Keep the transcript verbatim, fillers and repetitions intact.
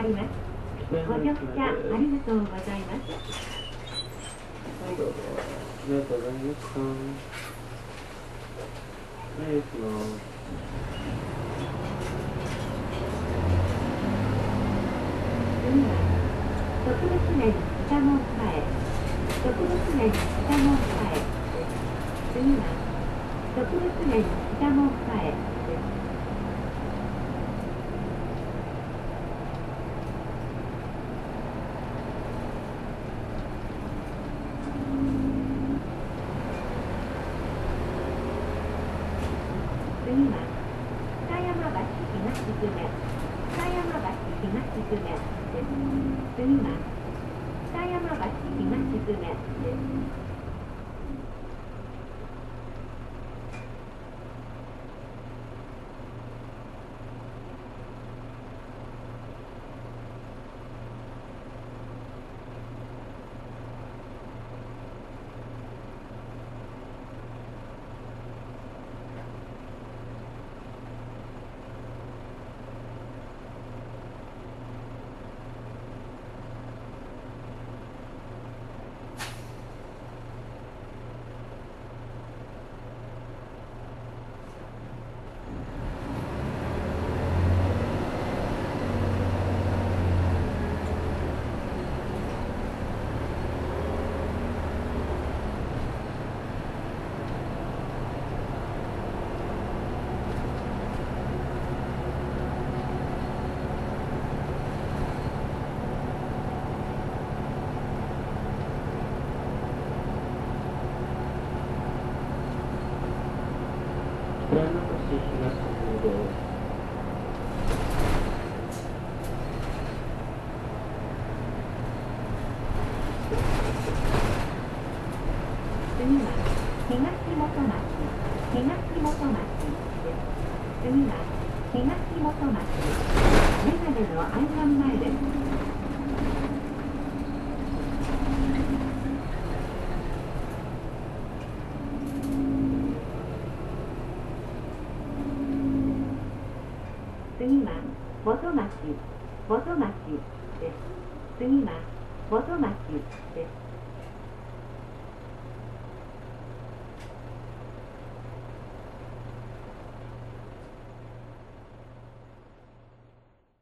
ります。ご乗車ありがとうございます。 はい、どうぞ。ありがとうございました。はい、行きます。 次は特別面北門前、特別面北門前です。次は特別面北門前です。次は北山橋東久米、北山橋東久米です。次は北山橋東久米です。 北山橋東方です。 次は東本町、東本町です。次は東本町、メガネの愛岸前です。次は元町、元町です。次は元町です。